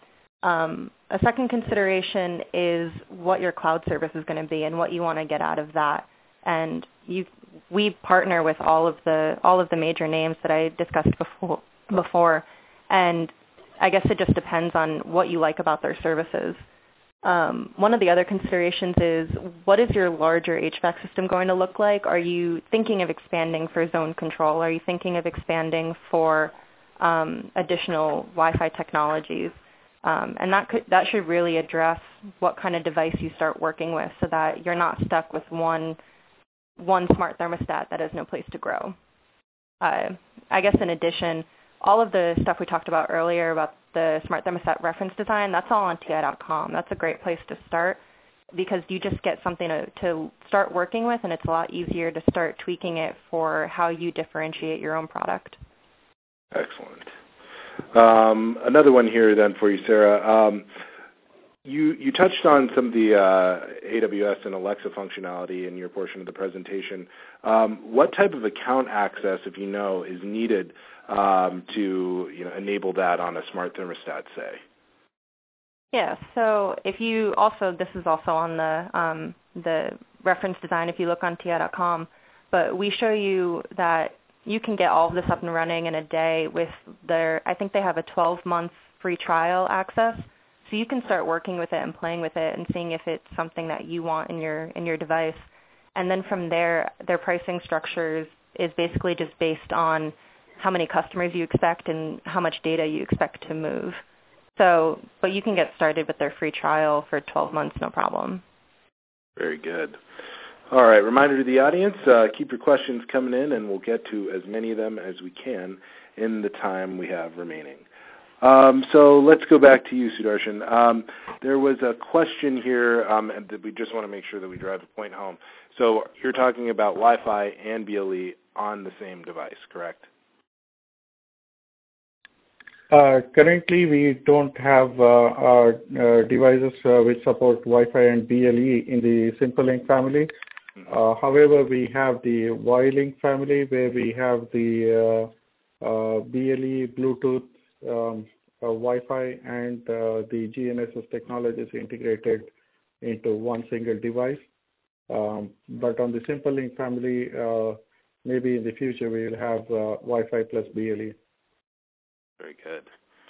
[SPEAKER 3] Um, a second consideration is what your cloud service is going to be and what you want to get out of that. And you, we partner with all of the all of the major names that I discussed before. Before, and I guess it just depends on what you like about their services. Um, one of the other considerations is, what is your larger H V A C system going to look like? Are you thinking of expanding for zone control? Are you thinking of expanding for um, additional Wi-Fi technologies? Um, and that could, that should really address what kind of device you start working with, so that you're not stuck with one one smart thermostat that has no place to grow. Uh, I guess in addition, all of the stuff we talked about earlier about the smart thermostat reference design, that's all on T I dot com. That's a great place to start, because you just get something to, to start working with, and it's a lot easier to start tweaking it for how you differentiate your own product.
[SPEAKER 1] Excellent. Um, another one here then for you, Sarah. Um, you, you touched on some of the uh, A W S and Alexa functionality in your portion of the presentation. Um, what type of account access, if you know, is needed um, to you know, enable that on a smart thermostat, say?
[SPEAKER 3] Yeah, so if you also, this is also on the, um, the reference design if you look on T I dot com, but we show you that you can get all of this up and running in a day with their, I think they have a twelve-month free trial access. So you can start working with it and playing with it and seeing if it's something that you want in your in your device. And then from there, their pricing structures is basically just based on how many customers you expect and how much data you expect to move. So, but you can get started with their free trial for twelve months, no problem.
[SPEAKER 1] Very good. All right, reminder to the audience, uh, keep your questions coming in, and we'll get to as many of them as we can in the time we have remaining. Um, so let's go back to you, Sudarshan. Um, there was a question here um, and that we just want to make sure that we drive the point home. So you're talking about Wi-Fi and B L E on the same device, correct?
[SPEAKER 2] Uh, currently, we don't have uh, our, uh, devices uh, which support Wi-Fi and B L E in the SimpleLink family. Mm-hmm. Uh, however, we have the Y-Link family where we have the uh, uh, B L E, Bluetooth, um, uh, Wi-Fi, and uh, the G N S S technologies integrated into one single device. Um, but on the SimpleLink family, uh, maybe in the future we will have uh, Wi-Fi plus B L E.
[SPEAKER 1] Very good.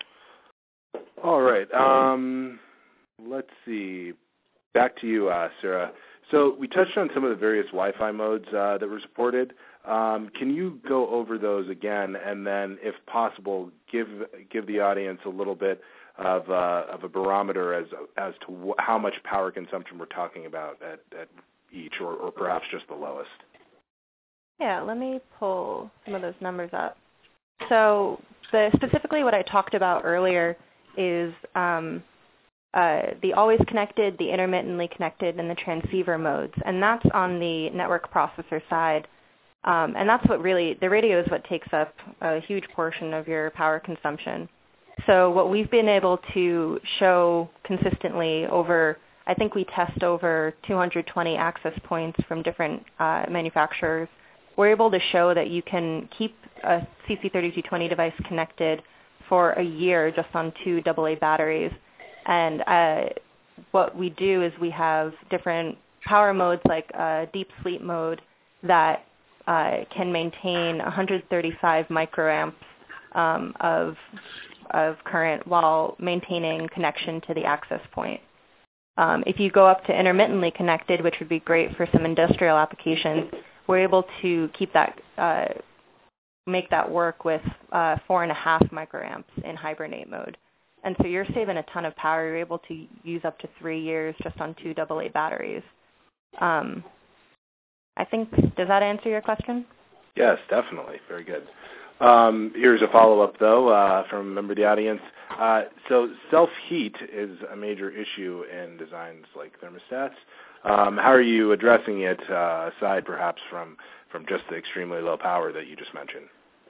[SPEAKER 1] All right. Um, let's see. Back to you, uh, Sarah. So we touched on some of the various Wi-Fi modes uh, that were supported. Um, can you go over those again, and then, if possible, give give the audience a little bit of uh, of a barometer as as to wh- how much power consumption we're talking about at, at each, or, or perhaps just the lowest?
[SPEAKER 3] Yeah, let me pull some of those numbers up. So the, specifically what I talked about earlier is um, uh, the always connected, the intermittently connected, and the transceiver modes. And that's on the network processor side. Um, and that's what really, the radio is what takes up a huge portion of your power consumption. So what we've been able to show consistently over, I think we test over two hundred twenty access points from different uh, manufacturers. We're able to show that you can keep a C C thirty-two twenty device connected for a year just on two double A batteries. And uh, what we do is we have different power modes like uh, deep sleep mode that uh, can maintain one hundred thirty-five microamps um, of, of current while maintaining connection to the access point. Um, if you go up to intermittently connected, which would be great for some industrial applications, we're able to keep that, uh, make that work with uh, four and a half microamps in hibernate mode. And so you're saving a ton of power. You're able to use up to three years just on two double A batteries. Um, I think, does that answer your question?
[SPEAKER 1] Yes, definitely. Very good. Um, here's a follow-up, though, uh, from a member of the audience. Uh, so self-heat is a major issue in designs like thermostats. Um, how are you addressing it, uh, aside perhaps from, from just the extremely low power that you just mentioned?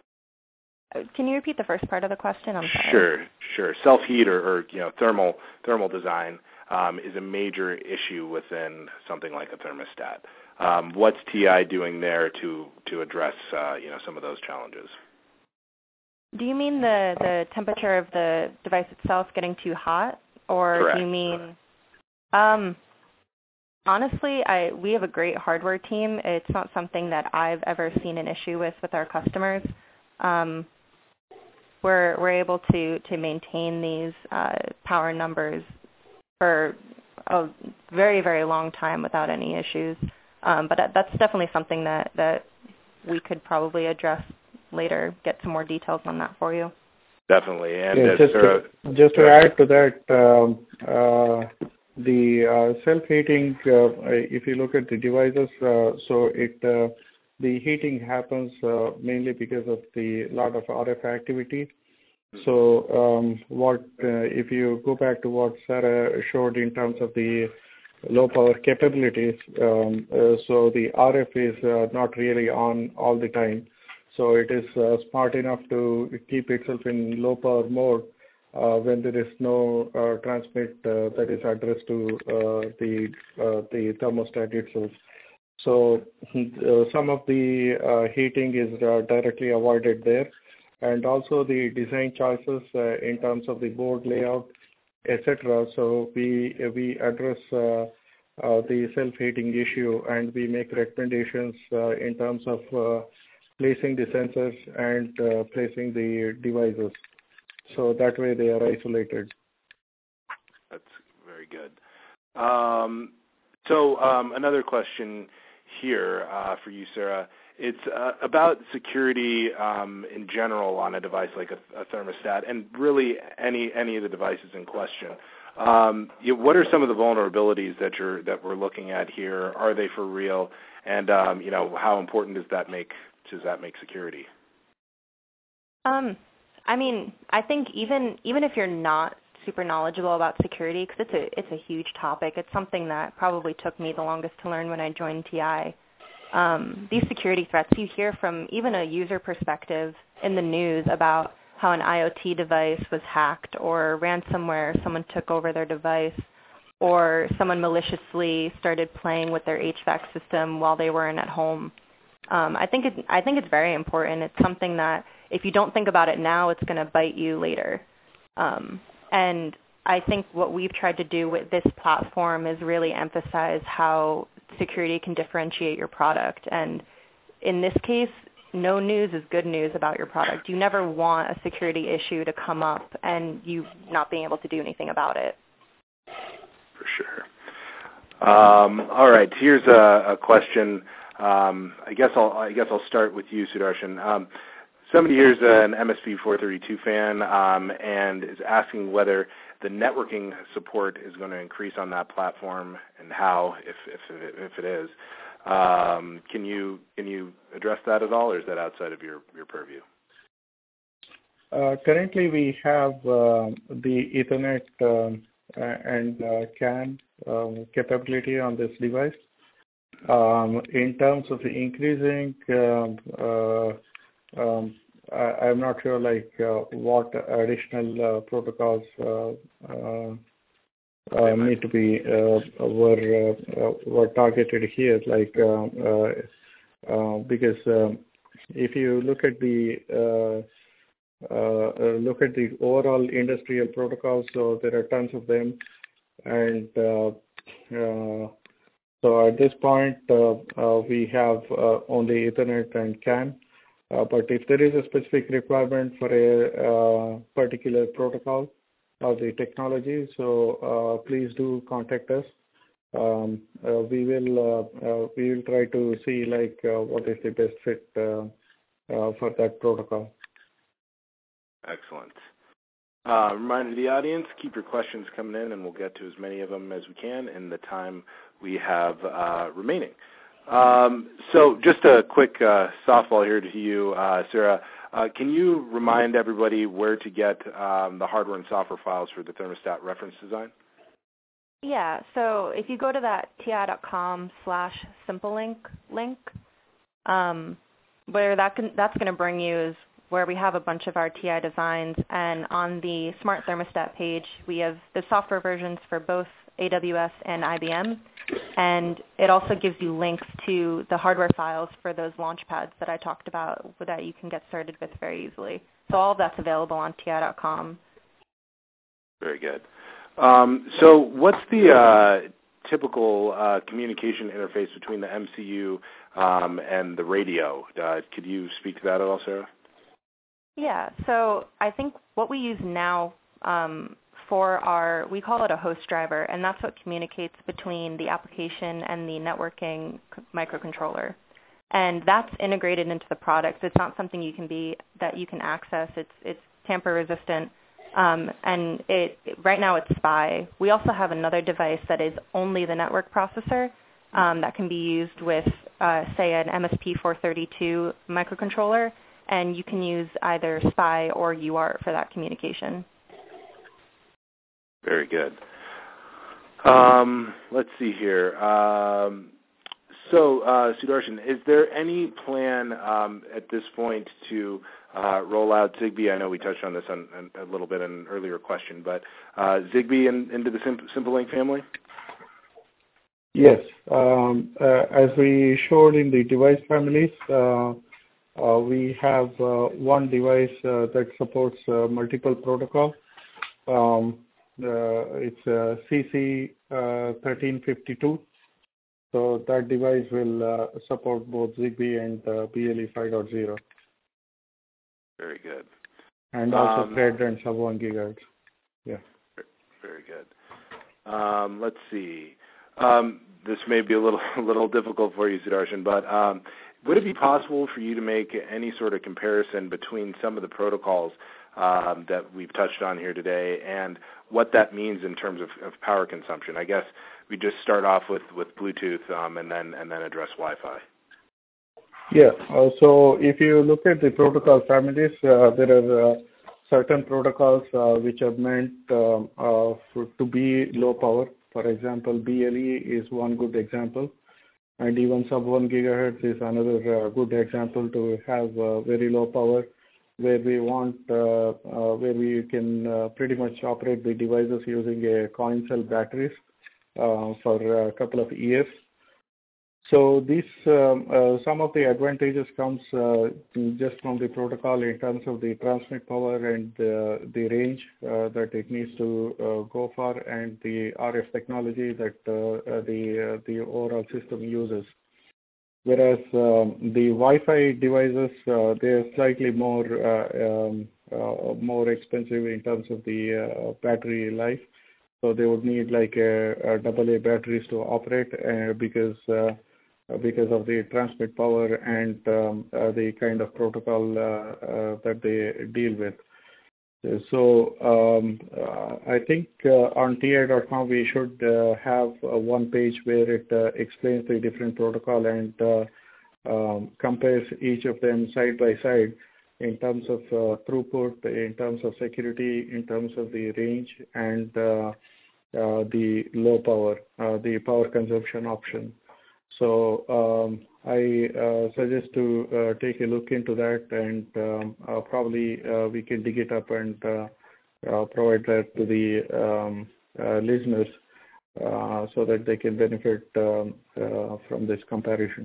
[SPEAKER 3] Can you repeat the first part of the question? I'm sorry.
[SPEAKER 1] Sure, sure. Self-heat or, or you know thermal thermal design um, is a major issue within something like a thermostat. Um, what's T I doing there to to address uh, you know some of those challenges?
[SPEAKER 3] Do you mean the, the temperature of the device itself getting too hot? or
[SPEAKER 1] Correct.
[SPEAKER 3] do you mean? Um, honestly, I we have a great hardware team. It's not something that I've ever seen an issue with with our customers. Um, we're we're able to to maintain these uh, power numbers for a very very long time without any issues. Um, but that, that's definitely something that that we could probably address later. Get some more details on that for you.
[SPEAKER 1] Definitely, and
[SPEAKER 2] yeah,
[SPEAKER 1] uh,
[SPEAKER 2] just,
[SPEAKER 1] Sarah,
[SPEAKER 2] to, just to add to that, um, uh, the uh, self-heating. Uh, if you look at the devices, uh, so it uh, the heating happens uh, mainly because of the lot of R F activity. So um, what uh, if you go back to what Sarah showed in terms of the low power capabilities, um, uh, so the R F is uh, not really on all the time. So it is uh, smart enough to keep itself in low power mode uh, when there is no uh, transmit uh, that is addressed to uh, the uh, the thermostat itself. So uh, some of the uh, heating is uh, directly avoided there, and also the design choices uh, in terms of the board layout, et cetera. So we we address uh, uh, the self-heating issue, and we make recommendations uh, in terms of uh, placing the sensors and uh, placing the devices. So that way they are isolated.
[SPEAKER 1] That's very good. Um, so um, another question here uh, for you, Sarah. It's uh, about security um, in general on a device like a, a thermostat, and really any any of the devices in question. Um, you, what are some of the vulnerabilities that you're that we're looking at here? Are they for real? And um, you know, how important does that make does that make security?
[SPEAKER 3] Um, I mean, I think even even if you're not super knowledgeable about security, because it's a it's a huge topic. It's something that probably took me the longest to learn when I joined T I. Um, these security threats you hear from even a user perspective in the news about how an IoT device was hacked or ransomware, someone took over their device, or someone maliciously started playing with their H V A C system while they weren't at home. Um, I think it, I think it's very important. It's something that if you don't think about it now, it's going to bite you later. Um, and I think what we've tried to do with this platform is really emphasize how security can differentiate your product. And in this case, no news is good news about your product. You never want a security issue to come up and you not being able to do anything about it.
[SPEAKER 1] For sure. Um, all right. Here's a, a question. Um, I guess I'll I guess I'll start with you, Sudarshan. Um, somebody here is an M S P four thirty-two fan um, and is asking whether the networking support is going to increase on that platform, and how, if if if it is. Um, can you can you address that at all, or is that outside of your, your purview?
[SPEAKER 2] Uh, currently, we have uh, the Ethernet um, and uh, C A N um, capability on this device. Um, in terms of increasing, um, uh, um, I, I'm not sure like uh, what additional uh, protocols uh, uh, uh, need to be uh, were uh, were targeted here. Like uh, uh, uh, because um, if you look at the uh, uh, look at the overall industrial protocols, so there are tons of them, and uh, uh, so at this point, uh, uh, we have uh, only Ethernet and C A N. Uh, but if there is a specific requirement for a uh, particular protocol or the technology, so uh, please do contact us. Um, uh, we will uh, uh, we will try to see like uh, what is the best fit uh, uh, for that protocol.
[SPEAKER 1] Excellent. Uh, reminder to the audience, keep your questions coming in, and we'll get to as many of them as we can in the time we have uh, remaining. Um, so just a quick uh, softball here to you, uh, Sarah. Uh, can you remind everybody where to get um, the hardware and software files for the thermostat reference design?
[SPEAKER 3] Yeah, so if you go to that ti.com slash simple link, link um, where that can, that's going to bring you is where we have a bunch of our T I designs, and on the Smart Thermostat page, we have the software versions for both A W S and I B M, and it also gives you links to the hardware files for those launch pads that I talked about that you can get started with very easily. So all of that's available on ti dot com.
[SPEAKER 1] Very good. Um, so what's the uh, typical uh, communication interface between the M C U um, and the radio? Uh, could you speak to that at all, Sarah?
[SPEAKER 3] Yeah, so I think what we use now um, for our, we call it a host driver, and that's what communicates between the application and the networking microcontroller. And that's integrated into the product. It's not something you can be, that you can access. It's, it's tamper resistant. Um, and it, right now it's S P I. We also have another device that is only the network processor um, that can be used with, uh, say, an M S P four thirty-two microcontroller, and you can use either S P I or U A R T for that communication.
[SPEAKER 1] Very good. Um, let's see here. Um, so, uh, Sudarshan, is there any plan um, at this point to uh, roll out Zigbee? I know we touched on this on, on a little bit in an earlier question, but uh, Zigbee in, into the Sim- SimpleLink family?
[SPEAKER 2] Yes. Um, uh, as we showed in the device families, uh, uh, we have uh, one device uh, that supports uh, multiple protocols. Um, uh, it's uh, C C uh, thirteen fifty-two. So that device will uh, support both Zigbee and uh, B L E five point oh.
[SPEAKER 1] Very good.
[SPEAKER 2] And also
[SPEAKER 1] um,
[SPEAKER 2] Thread and sub one gigahertz. Yeah.
[SPEAKER 1] Very good. Um, let's see. Um, this may be a little a little difficult for you, Sudarshan, but um, would it be possible for you to make any sort of comparison between some of the protocols um, that we've touched on here today and what that means in terms of, of power consumption? I guess we just start off with, with Bluetooth um, and then and then address Wi-Fi.
[SPEAKER 2] Yeah. Uh, so if you look at the protocol families, uh, there are uh, certain protocols uh, which are meant um, uh, for, to be low power. For example, B L E is one good example, and even sub one gigahertz is another uh, good example to have uh, very low power, where we want uh, uh, where we can uh, pretty much operate the devices using a coin cell batteries uh, for a couple of years. So these um, uh, some of the advantages comes uh, just from the protocol in terms of the transmit power and uh, the range uh, that it needs to uh, go for, and the R F technology that uh, the uh, the overall system uses. Whereas um, the Wi-Fi devices, uh, they are slightly more uh, um, uh, more expensive in terms of the uh, battery life. So they would need like a, a double A batteries to operate uh, because uh, because of the transmit power and um, uh, the kind of protocol uh, uh, that they deal with. So um, uh, I think uh, on T I dot com we should uh, have uh, one page where it uh, explains the different protocol and uh, um, compares each of them side by side in terms of uh, throughput, in terms of security, in terms of the range, and uh, uh, the low power, uh, the power consumption option. So um, I uh, suggest to uh, take a look into that, and um, uh, probably uh, we can dig it up and uh, uh, provide that to the um, uh, listeners uh, so that they can benefit um, uh, from this comparison.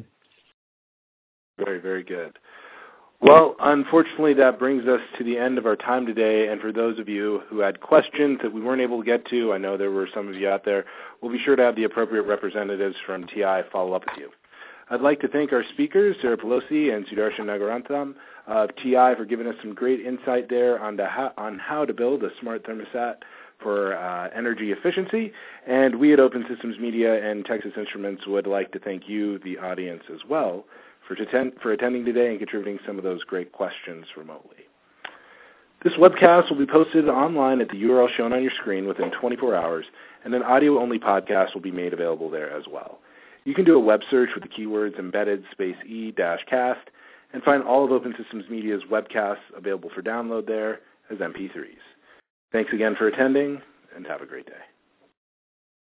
[SPEAKER 1] Very, very good. Well, unfortunately, that brings us to the end of our time today. And for those of you who had questions that we weren't able to get to, I know there were some of you out there, we'll be sure to have the appropriate representatives from T I follow up with you. I'd like to thank our speakers, Sarah Pelosi and Sudarshan Nagarantham of T I, for giving us some great insight there on, the how, on how to build a smart thermostat for uh, energy efficiency. And we at Open Systems Media and Texas Instruments would like to thank you, the audience, as well, for, attend, for attending today and contributing some of those great questions remotely. This webcast will be posted online at the U R L shown on your screen within twenty-four hours, and an audio-only podcast will be made available there as well. You can do a web search with the keywords embedded space e dash cast and find all of Open Systems Media's webcasts available for download there as M P threes. Thanks again for attending, and have a great day.